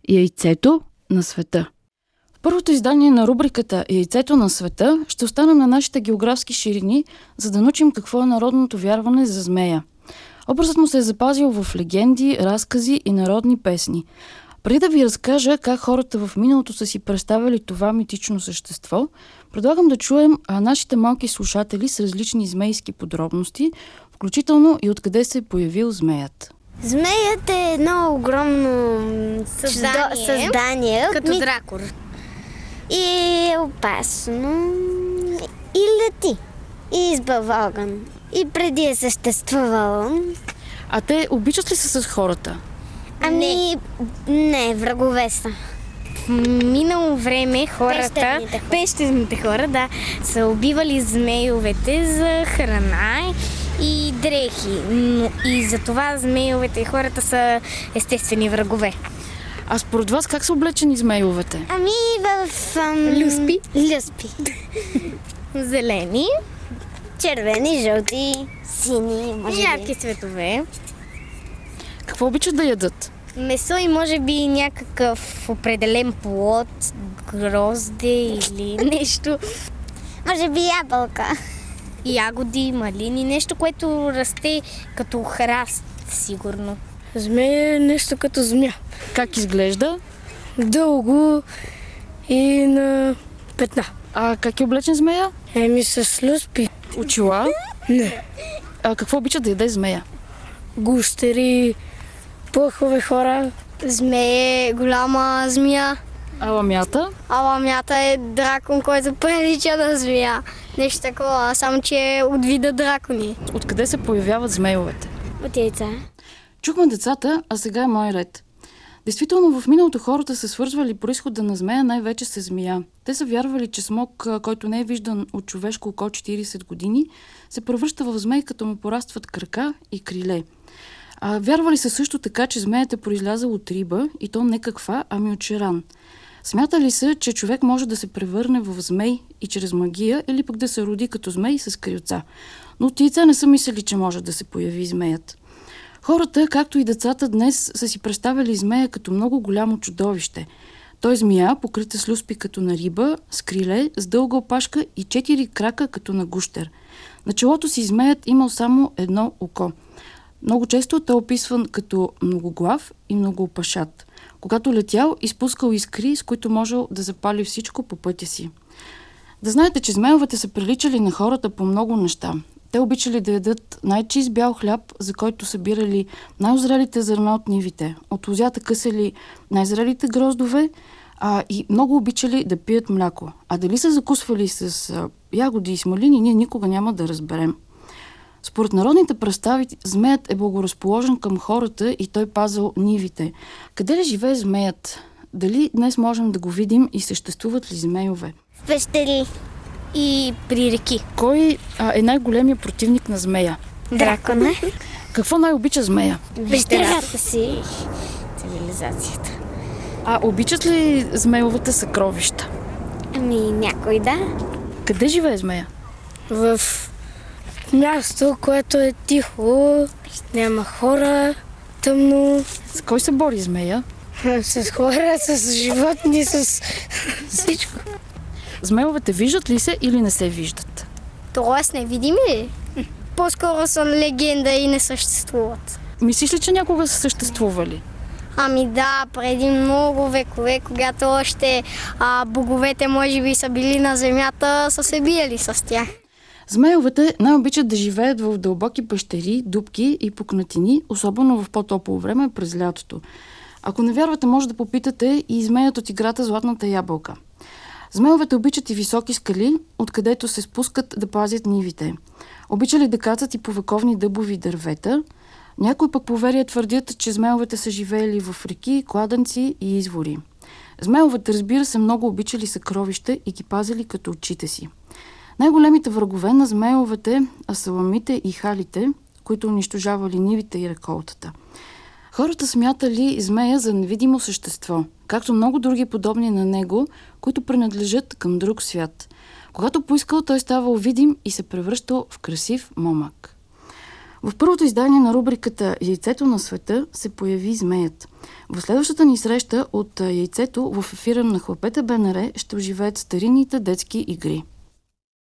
Яйцето на света. В първото издание на рубриката Яйцето на света ще останем на нашите географски ширини, за да научим какво е народното вярване за змея. Образът му се е запазил в легенди, разкази и народни песни. Преди да ви разкажа как хората в миналото са си представили това митично същество, предлагам да чуем нашите малки слушатели с различни змейски подробности, включително и откъде се е появил змеят. Змеят е едно огромно създание като дракор. И е опасно. И лети. И избава огън. И преди е съществувало. А те обичат ли се с хората? Не, врагове са. В минало време хората, пещерните хора, са убивали змейовете за храна и дрехи. Но и за това змейовете и хората са естествени врагове. А според вас как са облечени змейовете? В люспи. Зелени, червени, жълти, сини, може би. ярки цветове. Какво обичат да ядат? Месо и може би някакъв определен плод, грозде или нещо. Може би ябълка. Ягоди, малини, нещо, което расте като храст, сигурно. Змея е нещо като змия. Как изглежда? Дълго и на петна. А как е облечен змея? С люспи. Очила? Не. А какво обичат да яде змея? Гущери, плъхове хора. Змея е голяма змия. А ламята? А ламята е дракон, който прилича на змия. Нещо такова, само че е от вида дракони. Откъде се появяват змейовете? От яйца. Чухме децата, а сега е мой ред. Действително, в миналото хората са свързвали произхода на змея най-вече с змия. Те са вярвали, че смок, който не е виждан от човешко око 40 години, се превръща в змей, като му порастват крака и криле. Вярвали са също така, че змеят е произлязал от риба, и то не каква, ами от шеран. Смятали са, че човек може да се превърне в змей и чрез магия, или пък да се роди като змей с крилца. Но от яйца не са мислили, че може да се появи змеят. Хората, както и децата днес, са си представили змея като много голямо чудовище. Той змия, покрита с люспи като на риба, с криле, с дълга опашка и 4 крака като на гущер. На челото си змеят имал само едно око. Много често той е описван като многоглав и многоопашат. Когато летял, изпускал искри, с които можел да запали всичко по пътя си. Да знаете, че змеовете са приличали на хората по много неща. Те обичали да ядат най-чист бял хляб, за който събирали най-озрелите зърна от нивите. От лозята късали най-зрелите гроздове, и много обичали да пият мляко. А дали са закусвали с ягоди и смалини, ние никога няма да разберем. Според народните представи, змеят е благоразположен към хората и той пазал нивите. Къде ли живее змеят? Дали днес можем да го видим и съществуват ли змейове? В пещери. И при реки. Кой е най-големият противник на змея? Дракона. Какво най-обича змея? Пещерата си. Цивилизацията. Обичат ли змеовете съкровища? Някой да. Къде живее змея? В място, което е тихо, няма хора, тъмно. С кой се бори змея? С хора, с животни, с всичко. Змеовете виждат ли се или не се виждат? Тоест невидими ли? По-скоро са легенда и не съществуват. Мислиш ли, че някога са съществували? Да, преди много векове, когато още боговете може би са били на земята, са се биели с тях. Змеовете най-обичат да живеят в дълбоки пещери, дупки и пукнатини, особено в по-топло време през лятото. Ако не вярвате, може да попитате и змеят от играта Златната ябълка. Змеовете обичат и високи скали, откъдето се спускат да пазят нивите. Обичали да кацат и по вековни дъбови дървета. Някои пък поверия твърдят, че змеовете са живеели в реки, кладенци и извори. Змеовете, разбира се, много обичали съкровища и ги пазили като очите си. Най-големите врагове на змеовете са ламите и халите, които унищожавали нивите и реколтата. Хората смятали змея за невидимо същество, както много други подобни на него, които принадлежат към друг свят. Когато поискал, той ставал видим и се превръщал в красив момък. В първото издание на рубриката "Яйцето на света" се появи змеят. В следващата ни среща от яйцето в ефира на Хлапета БНР ще оживеят старинните детски игри.